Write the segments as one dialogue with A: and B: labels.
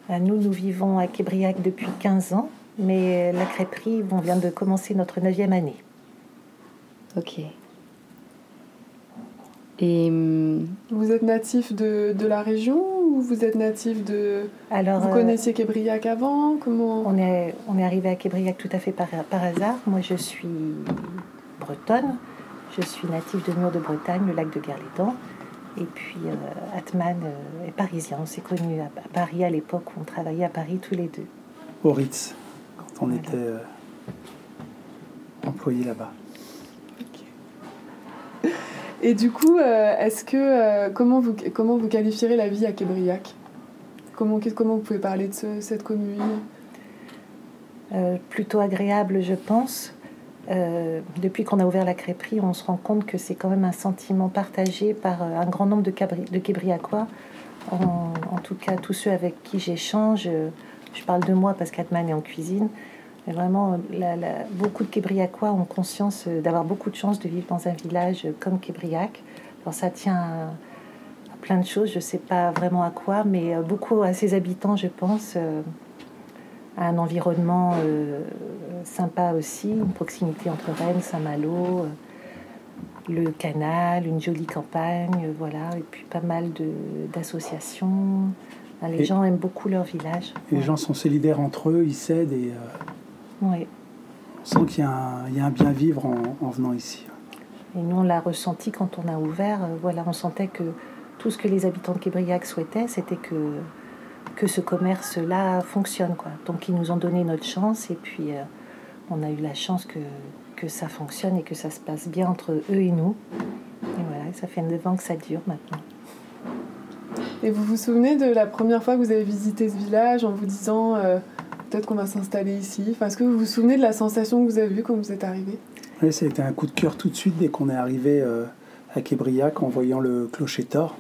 A: Nous vivons à Québriac depuis 15 ans, mais la crêperie, on vient de commencer notre 9e année.
B: Ok. Et
C: vous êtes natif de la région ou vous êtes natif de...
A: Alors,
C: vous connaissiez Québriac avant? Comment...
A: On est arrivé à Québriac tout à fait par hasard. Moi, je suis bretonne. Je suis native de Mur de Bretagne, le lac de Guerlédan. Et puis, Atman est parisien. On s'est connus à Paris à l'époque où on travaillait à Paris tous les deux.
D: Au Ritz, quand on était employés là-bas.
C: Et du coup, est-ce que comment vous qualifierez la vie à Québriac? Comment vous pouvez parler de cette commune?
A: Plutôt agréable, je pense. Depuis qu'on a ouvert la crêperie, on se rend compte que c'est quand même un sentiment partagé par un grand nombre de Québriacois. En tout cas, tous ceux avec qui j'échange, je parle de moi parce qu'Atman est en cuisine. Mais vraiment, beaucoup de Québriacois ont conscience d'avoir beaucoup de chance de vivre dans un village comme Québriac. Alors ça tient à plein de choses, je ne sais pas vraiment à quoi, mais beaucoup à ses habitants, je pense, à un environnement sympa aussi, une proximité entre Rennes, Saint-Malo, le canal, une jolie campagne, voilà, et puis pas mal d'associations. Les gens aiment beaucoup leur village.
D: Les gens sont solidaires entre eux, ils s'aident et
A: oui.
D: On sent qu'il y a un bien vivre en venant ici.
A: Et nous, on l'a ressenti quand on a ouvert. Voilà, on sentait que tout ce que les habitants de Québriac souhaitaient, c'était que ce commerce-là fonctionne, quoi. Donc, ils nous ont donné notre chance et puis on a eu la chance que ça fonctionne et que ça se passe bien entre eux et nous. Et voilà, ça fait 9 ans que ça dure maintenant.
C: Et vous vous souvenez de la première fois que vous avez visité ce village en vous disant peut-être qu'on va s'installer ici? Enfin, est-ce que vous vous souvenez de la sensation que vous avez eue quand vous êtes arrivé?
D: Oui, ça a été un coup de cœur tout de suite dès qu'on est arrivé à Québriac en voyant le clocher Thor.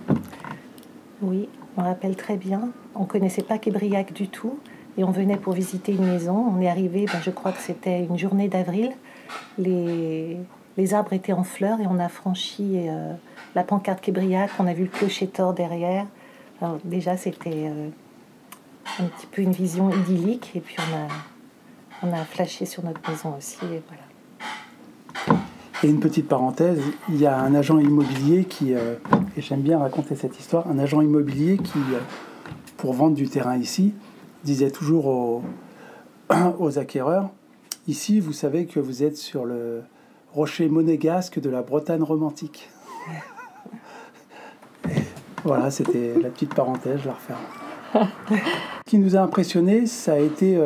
A: Oui, on rappelle très bien. On ne connaissait pas Québriac du tout et on venait pour visiter une maison. On est arrivé, je crois que c'était une journée d'avril. Les arbres étaient en fleurs et on a franchi la pancarte Québriac. On a vu le clocher Thor derrière. Alors déjà, c'était un petit peu une vision idyllique et puis on a flashé sur notre maison aussi et voilà.
D: Et une petite parenthèse, il y a un agent immobilier qui, et j'aime bien raconter cette histoire, un agent immobilier qui, pour vendre du terrain ici, disait toujours aux acquéreurs, ici vous savez que vous êtes sur le rocher monégasque de la Bretagne romantique. Voilà, c'était la petite parenthèse, je la referme. Ce qui nous a impressionnés, ça a été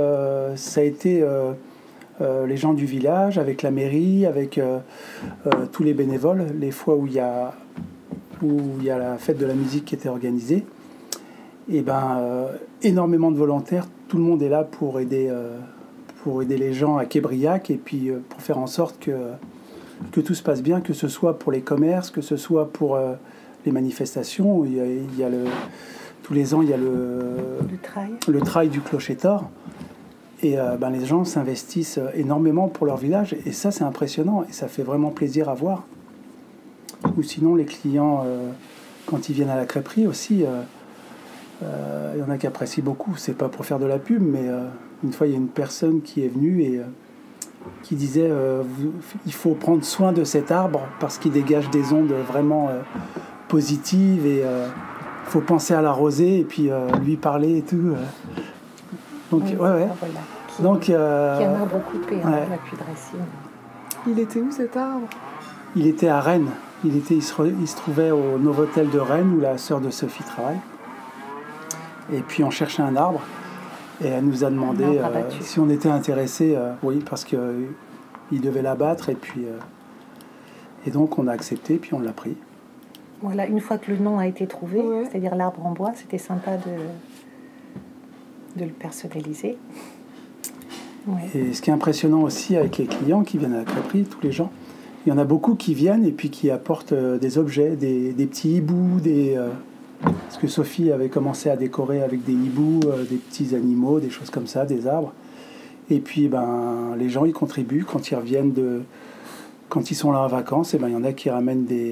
D: les gens du village, avec la mairie, avec tous les bénévoles, les fois où il y a la fête de la musique qui était organisée. Et énormément de volontaires, tout le monde est là pour aider les gens à Québriac et puis pour faire en sorte que tout se passe bien, que ce soit pour les commerces, que ce soit pour les manifestations. Tous les ans, il y a le trail du clocher Thor. Et les gens s'investissent énormément pour leur village. Et ça, c'est impressionnant. Et ça fait vraiment plaisir à voir. Ou sinon, les clients, quand ils viennent à la crêperie aussi, il y en a qui apprécient beaucoup. C'est pas pour faire de la pub, mais une fois, il y a une personne qui est venue et qui disait il faut prendre soin de cet arbre parce qu'il dégage des ondes vraiment positives et il faut penser à l'arroser et puis lui parler et tout. Donc,
A: oui,
D: ouais.
A: Voilà. Qui est un arbre coupé, la pluie de racines.
C: Il était où cet arbre?
D: Il était à Rennes. Il se trouvait au Novotel de Rennes où la sœur de Sophie travaille. Et puis on cherchait un arbre et elle nous a demandé si on était intéressé. Oui, parce qu'il devait l'abattre et donc on a accepté puis on l'a pris.
A: Voilà, une fois que le nom a été trouvé, c'est-à-dire l'arbre en bois, c'était sympa de le personnaliser. Ouais.
D: Et ce qui est impressionnant aussi avec les clients qui viennent à la crêperie, tous les gens, il y en a beaucoup qui viennent et puis qui apportent des objets, des petits hiboux, parce que Sophie avait commencé à décorer avec des hiboux, des petits animaux, des choses comme ça, des arbres. Et puis les gens ils contribuent quand ils reviennent quand ils sont là en vacances. Et il y en a qui ramènent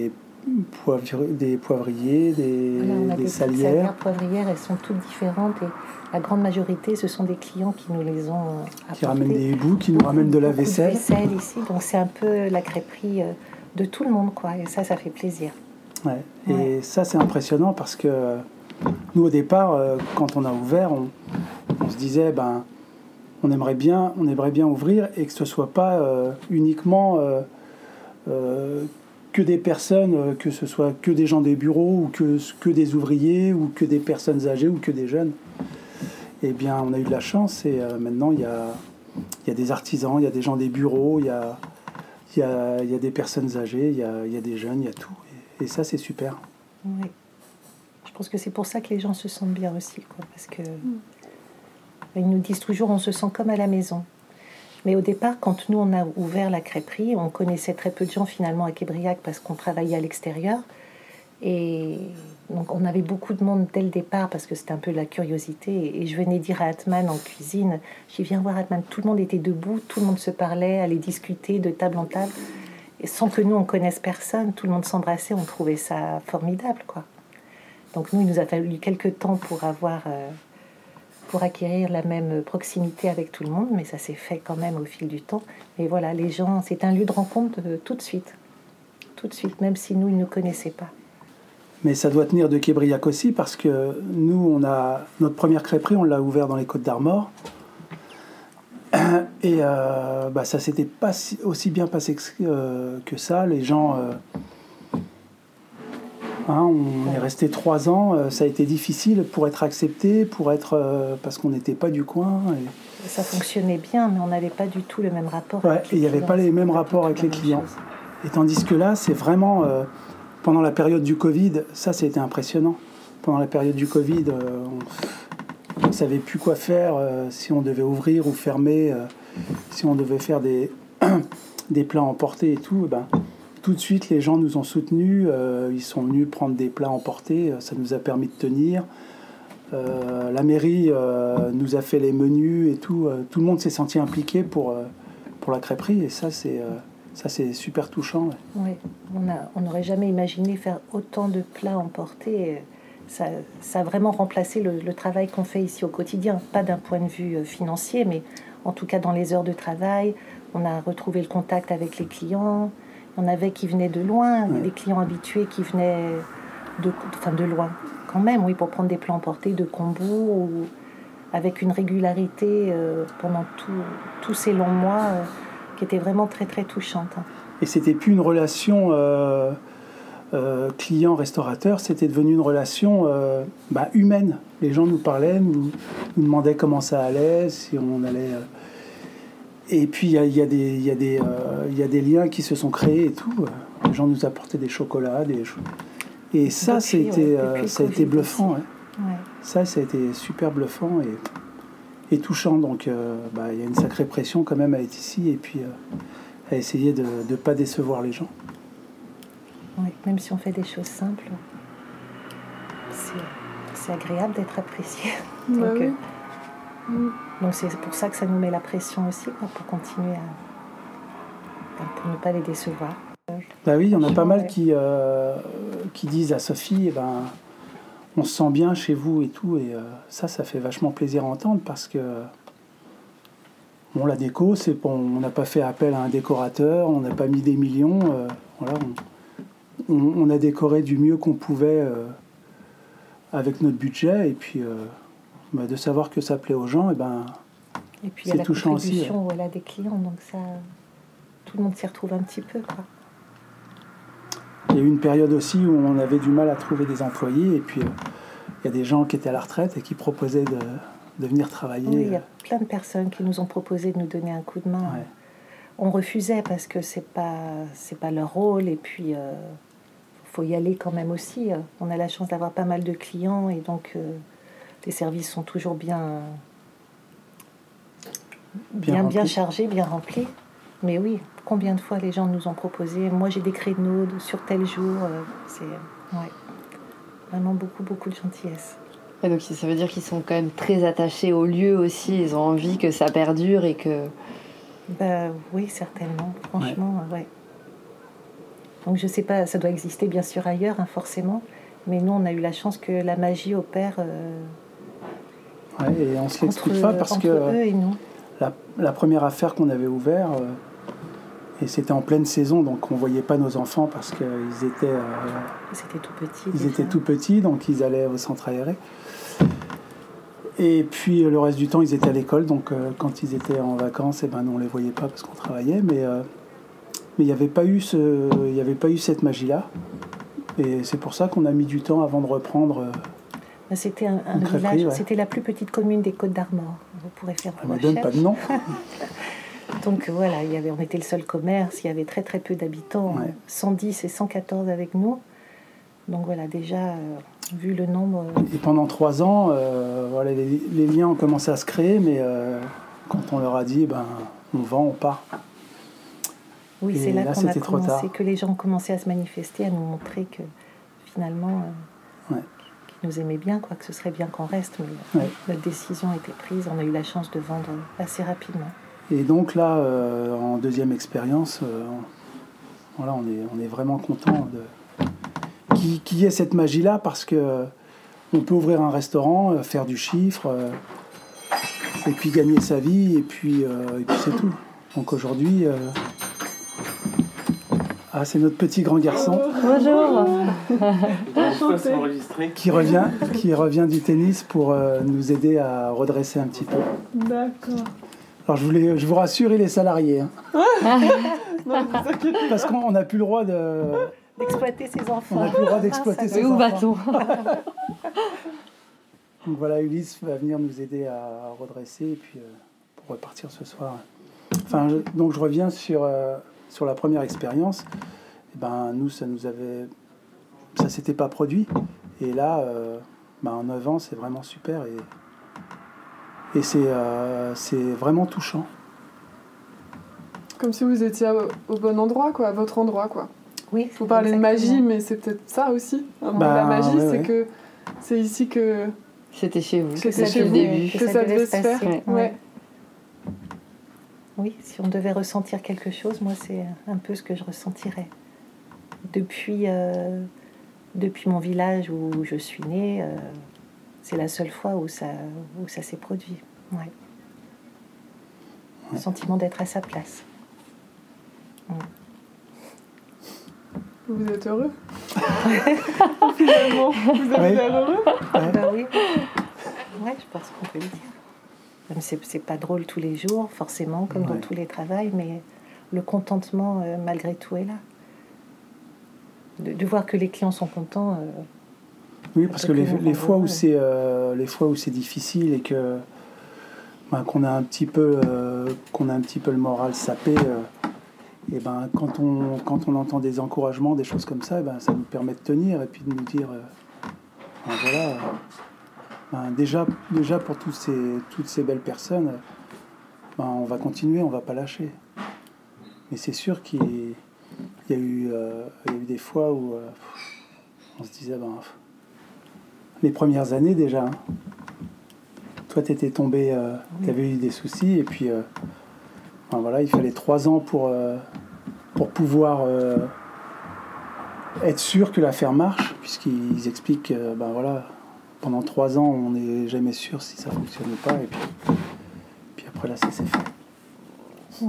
D: des poivriers,
A: Voilà, on a
D: des
A: des
D: salières.
A: poivrières, elles sont toutes différentes et la grande majorité, ce sont des clients qui nous les ont apportés.
D: Qui ramènent des ébouts, qui nous ramènent de la
A: Beaucoup
D: vaisselle.
A: vaisselle ici, donc c'est un peu la crêperie de tout le monde, quoi. Et ça fait plaisir.
D: Ouais. Et
A: Ouais.
D: ça, c'est impressionnant parce que nous, au départ, quand on a ouvert, on se disait, on aimerait bien ouvrir et que ce soit pas uniquement que des personnes, que ce soit que des gens des bureaux ou que des ouvriers ou que des personnes âgées ou que des jeunes. Eh bien, on a eu de la chance et maintenant, il y a des artisans, il y a des gens des bureaux, il y a des personnes âgées, il y a des jeunes, il y a tout. Et ça, c'est super.
A: Oui. Je pense que c'est pour ça que les gens se sentent bien aussi, quoi, parce que ils nous disent toujours on se sent comme à la maison. Mais au départ, quand nous on a ouvert la crêperie, on connaissait très peu de gens finalement à Québriac parce qu'on travaillait à l'extérieur. Et donc on avait beaucoup de monde dès le départ parce que c'était un peu la curiosité. Et je venais dire à Atman en cuisine, j'y viens voir Atman, tout le monde était debout, tout le monde se parlait, allait discuter de table en table. Et sans que nous on connaisse personne, tout le monde s'embrassait, on trouvait ça formidable, quoi. Donc nous, il nous a fallu quelques temps pour acquérir la même proximité avec tout le monde, mais ça s'est fait quand même au fil du temps. Et voilà, les gens, c'est un lieu de rencontre tout de suite, même si nous, ils ne nous connaissaient pas.
D: Mais ça doit tenir de Québriac aussi parce que nous, notre première crêperie, on l'a ouvert dans les Côtes-d'Armor. Et ça s'était pas aussi bien passé que ça. Les gens... on est resté 3 ans, ça a été difficile pour être accepté, parce qu'on n'était pas du coin. Et
A: ça fonctionnait bien, mais on n'avait pas du tout le même rapport.
D: Ouais, et il n'y avait pas les mêmes rapports avec les clients. Et tandis que là, c'est vraiment, pendant la période du Covid, ça c'était impressionnant. Pendant la période du Covid, on ne savait plus quoi faire, si on devait ouvrir ou fermer, si on devait faire des plats emportés et tout. Tout de suite, les gens nous ont soutenus, ils sont venus prendre des plats emportés, ça nous a permis de tenir. La mairie nous a fait les menus et tout. Tout le monde s'est senti impliqué pour la crêperie et ça c'est super touchant. Ouais.
A: Oui, on n'aurait jamais imaginé faire autant de plats emportés. Ça a vraiment remplacé le travail qu'on fait ici au quotidien. Pas d'un point de vue financier, mais en tout cas dans les heures de travail. On a retrouvé le contact avec les clients. Il y en avait qui venaient de loin,
D: Ouais.
A: des clients habitués qui venaient de loin quand même, oui, pour prendre des plats emportés de Combourg, ou avec une régularité pendant tous ces longs mois qui était vraiment très très touchante.
D: Et c'était plus une relation client-restaurateur, c'était devenu une relation humaine. Les gens nous parlaient, nous demandaient comment ça allait, si on allait... Et puis il y a des liens qui se sont créés et tout. Les gens nous apportaient des chocolats, et ça, ça a été bluffant. Ouais.
A: Ouais.
D: Ça a été super bluffant et touchant. Donc il y a une sacrée pression quand même à être ici et puis à essayer de ne pas décevoir les gens.
A: Oui, même si on fait des choses simples, c'est agréable d'être apprécié. Donc c'est pour ça que ça nous met la pression aussi, quoi, pour continuer pour ne pas les décevoir.
D: Oui, il y en a pas mal qui disent à Sophie, on se sent bien chez vous et tout, et ça fait vachement plaisir à entendre parce que la déco, on n'a pas fait appel à un décorateur, on n'a pas mis des millions, on a décoré du mieux qu'on pouvait avec notre budget, et puis de savoir que ça plaît aux gens,
A: et puis il y a la contribution voilà, des clients, donc ça, tout le monde s'y retrouve un petit peu, quoi.
D: Il y a eu une période aussi où on avait du mal à trouver des employés, et puis il y a des gens qui étaient à la retraite et qui proposaient de venir travailler.
A: Oui, il y a plein de personnes qui nous ont proposé de nous donner un coup de main.
D: Ouais.
A: On refusait parce que c'est pas leur rôle, et puis faut y aller quand même aussi. On a la chance d'avoir pas mal de clients, et donc les services sont toujours bien chargés, bien remplis. Mais oui, combien de fois les gens nous ont proposé, moi j'ai des créneaux sur tel jour, c'est vraiment beaucoup de gentillesse.
B: Et donc ça veut dire qu'ils sont quand même très attachés au lieu aussi, ils ont envie que ça perdure et que...
A: Oui, certainement, franchement, ouais. Donc je sais pas, ça doit exister bien sûr ailleurs, hein, forcément. Mais nous, on a eu la chance que la magie opère
D: Ouais, et on se l'explique
A: entre,
D: pas parce
A: entre
D: que
A: eux et nous.
D: la première affaire qu'on avait ouverte, et c'était en pleine saison, donc on voyait pas nos enfants parce qu'ils étaient,
A: C'était tout petit.
D: ils
A: déjà.
D: étaient tout petits, donc ils allaient au centre aéré. Et puis le reste du temps, ils étaient à l'école, donc quand ils étaient en vacances, eh ben, nous on les voyait pas parce qu'on travaillait, mais il n'y avait pas eu cette magie-là. Et c'est pour ça qu'on a mis du temps avant de reprendre.
A: C'était un
D: Une crêperie,
A: village,
D: ouais.
A: c'était la plus petite commune des Côtes-d'Armor. Vous pourrez faire
D: Elle
A: vos
D: ne me donne pas de
A: recherches.
D: nom.
A: Donc voilà, on était le seul commerce, il y avait très très peu d'habitants,
D: Ouais.
A: 110 et 114 avec nous. Donc voilà, déjà, vu le nombre...
D: Et pendant 3 ans, voilà, les liens ont commencé à se créer, mais quand on leur a dit, ben, on vend, on part.
A: Oui,
D: Et
A: c'est là
D: là,
A: qu'on a
D: c'était trop
A: commencé,
D: tard.
A: que les gens ont commencé à se manifester, à nous montrer que finalement,
D: Ouais.
A: qu'ils nous aimaient bien, quoi, que ce serait bien qu'on reste. Mais
D: Ouais.
A: notre décision a été prise, on a eu la chance de vendre assez rapidement.
D: Et donc là, en deuxième expérience, voilà, on est vraiment content qu'il y ait cette magie-là parce que on peut ouvrir un restaurant, faire du chiffre, et puis gagner sa vie, et puis c'est tout. Donc aujourd'hui, c'est notre petit grand garçon
B: Bonjour.
D: qui revient du tennis pour nous aider à redresser un petit peu.
C: D'accord.
D: Alors je vous rassure, il est salarié, hein,
C: Non, ne vous inquiétez
D: parce qu'on n'a plus le droit
A: D'exploiter ses enfants.
D: on n'a plus le droit d'exploiter
A: ça
D: ses
B: Mais où
D: enfants.
B: va-t-on?
D: Donc voilà, Ulysse va venir nous aider à redresser et puis pour repartir ce soir. Enfin, donc je reviens sur la première expérience. Et ben, nous, ça s'était pas produit. Et là, en 9 ans, c'est vraiment super et c'est vraiment touchant.
C: Comme si vous étiez au bon endroit, quoi, à votre endroit, quoi.
A: Oui,
C: Vous parlez de magie,
A: exactement.
C: mais c'est peut-être ça aussi. Un peu
D: Bah,
C: la magie,
D: ouais,
C: c'est
D: ouais.
C: que c'est ici que
B: C'était chez vous.
C: C'était
B: C'était
C: chez
B: le
C: vous.
B: début.
C: que ça devait se faire.
A: passer.
C: Ouais.
A: Oui, si on devait ressentir quelque chose, moi, c'est un peu ce que je ressentirais. Depuis mon village où je suis née, c'est la seule fois où ça s'est produit. Ouais. Le sentiment d'être à sa place.
C: Vous êtes heureux Finalement, vous avez
D: Oui.
C: l'air heureux.
D: Ouais.
A: Bah oui. Ouais, je pense qu'on peut le dire. Même c'est pas drôle tous les jours, forcément, comme dans
D: Ouais.
A: tous les travails, mais le contentement, malgré tout, est là. De voir que les clients sont contents.
D: Oui, parce que les fois où c'est difficile et que qu'on a un petit peu le moral sapé, et ben quand on entend des encouragements, des choses comme ça, ça nous permet de tenir et puis de nous dire déjà pour toutes ces belles personnes, on va continuer, on va pas lâcher. Mais c'est sûr qu'il y a eu des fois où on se disait les premières années déjà. Hein. Toi, t'étais tombé, t'avais eu des soucis et puis il fallait 3 ans pour pouvoir être sûr que l'affaire marche, puisqu'ils expliquent pendant 3 ans, on n'est jamais sûr si ça fonctionne ou pas, et puis après là, ça s'est fait.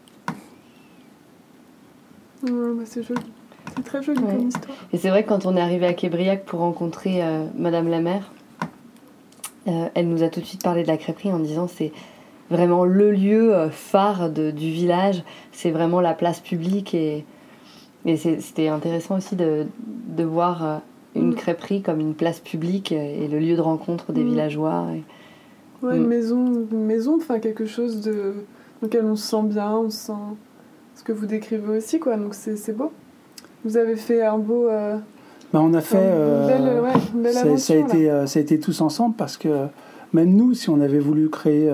C: C'est joli. C'est très joli
B: Ouais.
C: comme histoire.
B: Et c'est vrai que quand on est arrivé à Québriac pour rencontrer Madame la maire, elle nous a tout de suite parlé de la crêperie en disant c'est vraiment le lieu phare du village, c'est vraiment la place publique et c'était intéressant aussi de voir une crêperie comme une place publique et le lieu de rencontre des villageois.
C: Ouais, une maison, enfin quelque chose dans lequel on se sent bien, on sent ce que vous décrivez aussi, quoi. Donc c'est beau. Vous avez fait un beau.
D: On a fait.
C: Une belle aventure.
D: Ça a été tous ensemble parce que même nous, si on avait voulu créer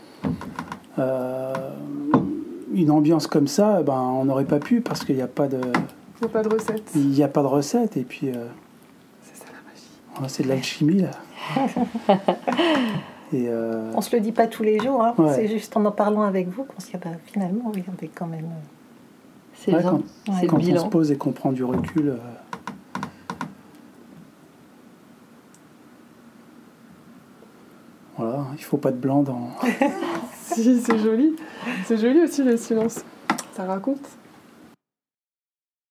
D: une ambiance comme ça, on n'aurait pas pu parce qu'il n'y a pas de.
C: Il n'y a pas de recette.
D: Il n'y a pas de recette et puis.
C: C'est ça la magie.
D: C'est de l'alchimie là. Et
A: On se le dit pas tous les jours, hein.
D: Ouais.
A: C'est juste en parlant avec vous qu'on se dit finalement, oui, on est quand même.
B: C'est bien. C'est
D: quand
B: le bilan.
D: on se pose et qu'on prend du recul. Voilà, il faut pas de blanc dans.
C: Si, c'est joli. C'est joli aussi le silence. Ça raconte.